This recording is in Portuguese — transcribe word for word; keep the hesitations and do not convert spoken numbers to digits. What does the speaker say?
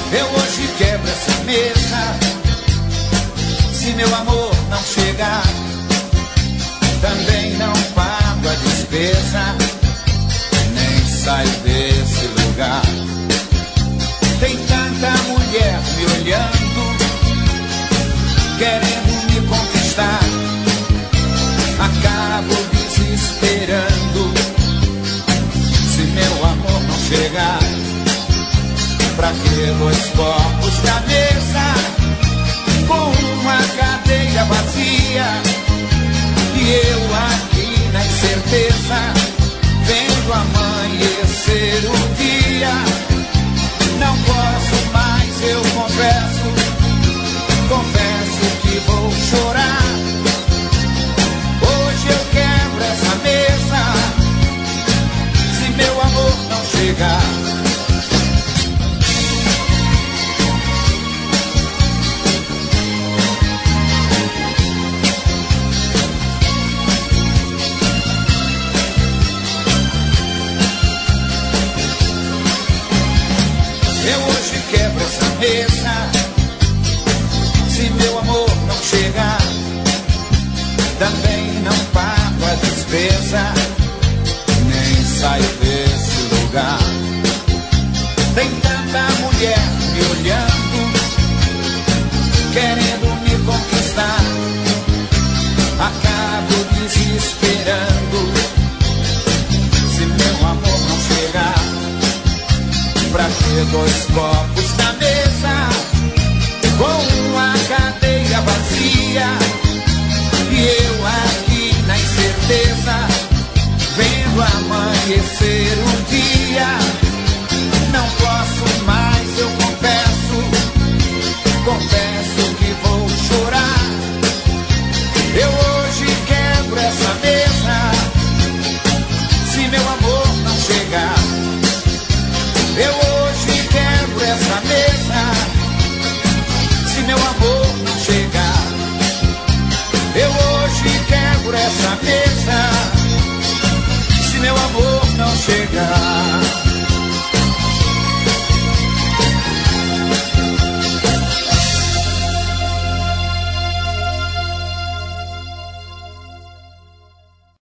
Eu hoje quebro essa mesa. Se meu amor não chegar, também não pago a despesa, nem saio desse lugar. Tem tanta mulher me olhando, querendo me conquistar. Acabo desesperando se meu amor não chegar. Pra que dois copos na mesa com uma cadeia vazia e eu aqui na incerteza, vendo amanhecer o dia? Não posso mais, eu confesso, confesso que vou chorar. Hoje eu quebro essa mesa se meu amor não chegar. Quebra essa mesa se meu amor não chegar, também não pago a despesa, nem saio desse lugar. Tem tanta mulher me olhando, querendo me conquistar. Acabo desesperando se meu amor não chegar. Pra ter dois copos na mesa com uma cadeia vazia e eu aqui na incerteza, vendo amanhecer o dia. Não posso mais, eu confesso, confesso que vou chorar. Eu hoje quebro essa mesa se meu amor não chegar. Eu hoje quebro essa mesa se meu amor não chegar. Eu hoje quebro essa mesa se meu amor não chegar.